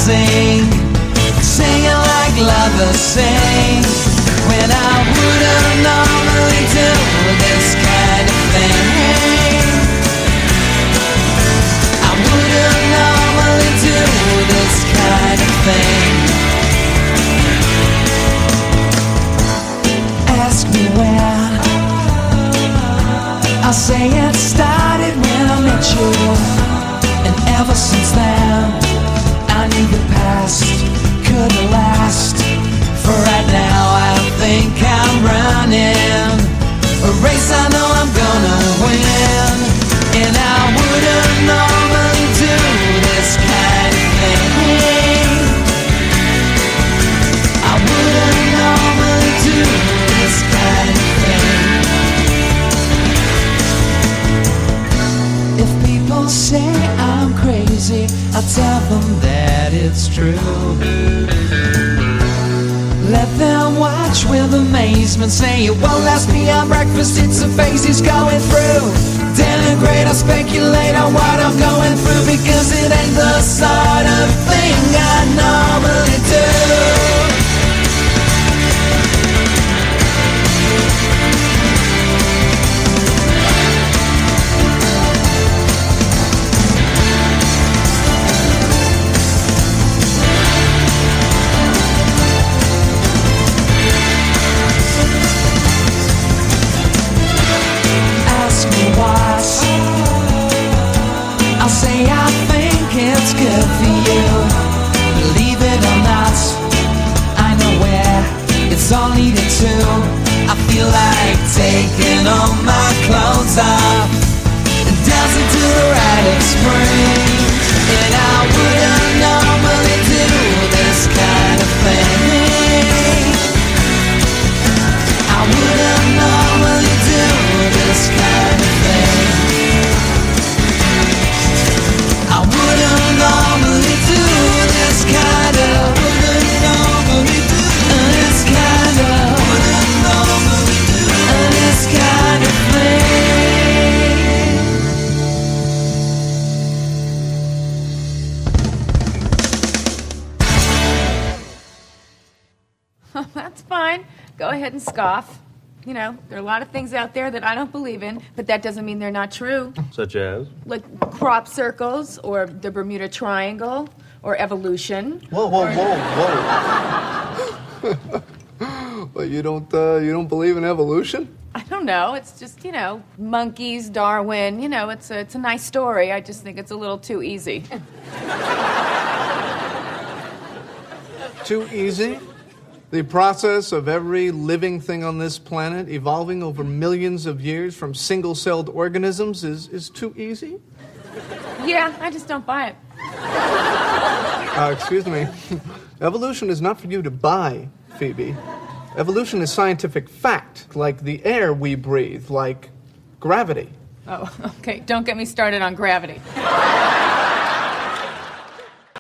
sing, singing like lovers sing. When I wouldn't normally do this kind of thing, I wouldn't normally do this kind of thing. Ask me when, I'll say it started when I met you. And ever since then, I knew the past couldn't last. For right now I think I'm running a race I know I'm gonna win. And I wouldn't normally do this kind of thing. I wouldn't normally do this kind of thing. If people say I'm crazy, I tell them that it's true. Let them watch with amazement, say it won't last beyond breakfast, it's a phase he's going through. Denigrate or speculate on what I'm going through, because it ain't the sort of thing I normally do. I'll say I think it's good for you. Believe it or not, I know where it's all leading to. I feel like taking all my clothes off and dancing to the rite of spring. And I wouldn't normally do this kind of thing. I wouldn't normally do this kind of thing. I wouldn't normally do this kind of, wouldn't normally do this kind of, wouldn't normally do this kind of thing. That's fine. Go ahead and scoff. You know, there are a lot of things out there that I don't believe in, but that doesn't mean they're not true. Such as? Like crop circles, or the Bermuda Triangle, or evolution. Whoa. But you don't believe in evolution? I don't know. It's just, you know, monkeys, Darwin. You know, it's a nice story. I just think it's a little too easy. Too easy? The process of every living thing on this planet evolving over millions of years from single-celled organisms is too easy? Yeah, I just don't buy it. Excuse me. Evolution is not for you to buy, Phoebe. Evolution is scientific fact, like the air we breathe, like gravity. Oh, okay. Don't get me started on gravity.